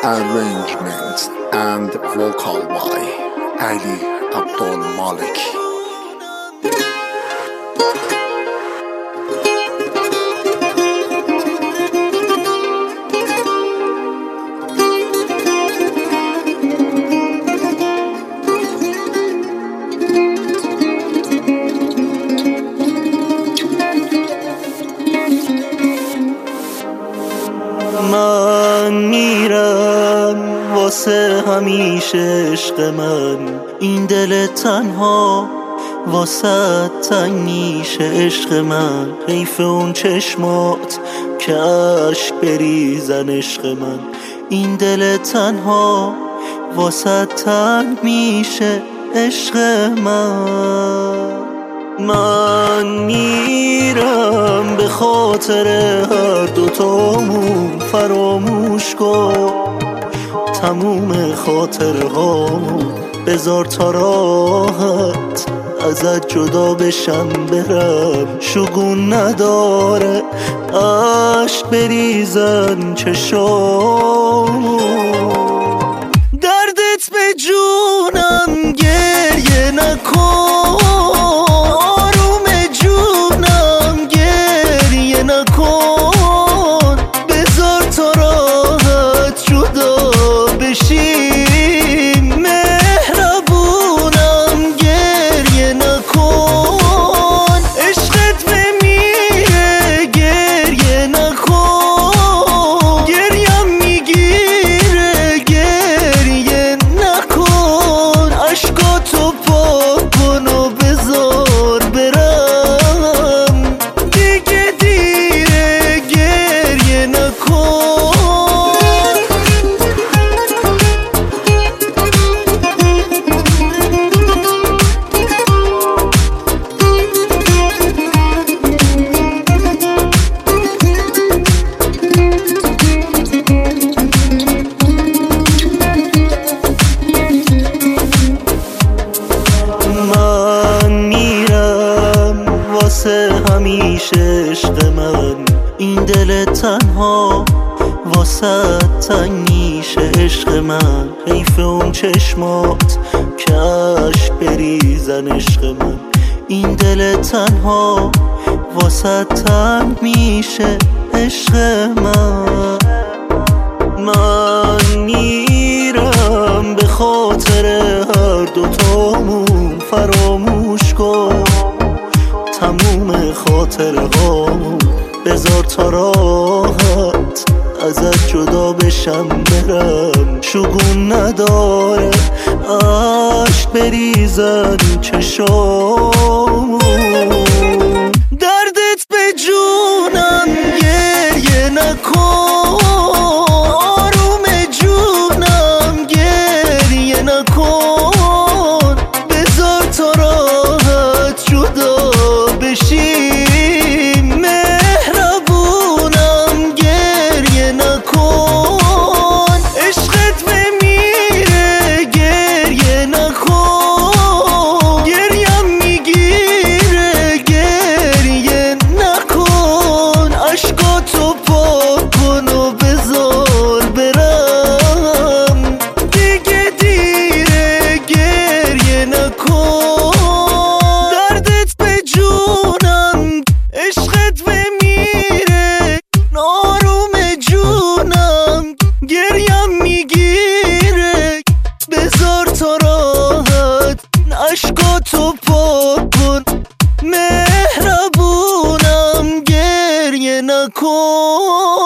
arrangements and vocal by Ali Abdul Malik. من میرم واسه همیشه عشق من، این دل تنها واسه تنگ میشه عشق من. حیف اون چشمات که عشق بریزن عشق من، این دل تنها واسه تنگ میشه عشق من میرم به خاطر هر دوتامون، فراموش کن تموم خاطرهامون، بذار تا راحت ازت جدا بشم برم، شگون نداره عشق بریزن چشامون. دردت به جونم گریه نکن، آروم جونم گریه نکن، بذار تا راحت جدا بشیم، مهربونم گریه نکن، عشقت بمیره گریه نکن، گریم میگیره گریه نکن، عشقاتو پاک کن و بذار برم، دیگه دیره گریه نکن. من میرم واسه همیشه عشق من، این دل تنها واسه تنگ میشه عشق من. حیف اون چشمات که عشق بریزن عشق من، این دل تنها واسه تنگ میشه عشق من میرم به خاطر هر دوتامون، فراموش کن تموم خاطرهامون، بذار تا راحت ازت جدا بشم برم، شگون نداره عشق بریزن چشامون. دردت به جونم گریه نکن، آروم جونم گریه نکن، بذار تا راحت جدا بشیم، مهربونم گریه نکن، عشقت بمیره گریه نکن، گریم میگیره گریه نکن، عشقاتو پاک کن و بذار برم، دیگه دیره گریه نکن. دردت به جونم عشقت بمیره، آروم جونم گریم میگیره، بذار تا راحت عشقاتو پاک کن، مهربونم گریه نکن.